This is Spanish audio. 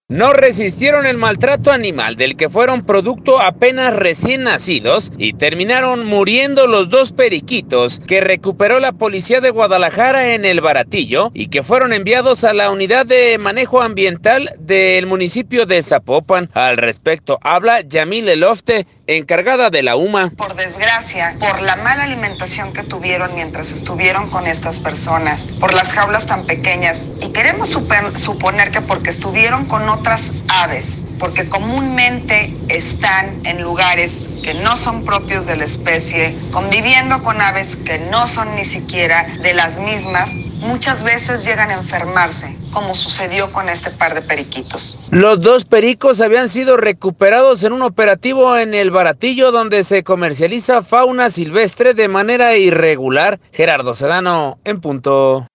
No resistieron el maltrato animal del que fueron producto apenas recién nacidos y terminaron muriendo los dos periquitos que recuperó la policía de Guadalajara en El Baratillo y que fueron enviados a la unidad de manejo ambiental del municipio de Zapopan. Al respecto habla Yamil Elofte, encargada de la UMA. Por desgracia, por la mala alimentación que tuvieron mientras estuvieron con estas personas, por las jaulas tan pequeñas, y queremos suponer que porque estuvieron con otras aves, porque comúnmente están en lugares que no son propios de la especie, conviviendo con aves que no son ni siquiera de las mismas, muchas veces llegan a enfermarse, como sucedió con este par de periquitos. Los dos pericos habían sido recuperados en un operativo en El Baratillo, donde se comercializa fauna silvestre de manera irregular. Gerardo Sedano, en punto.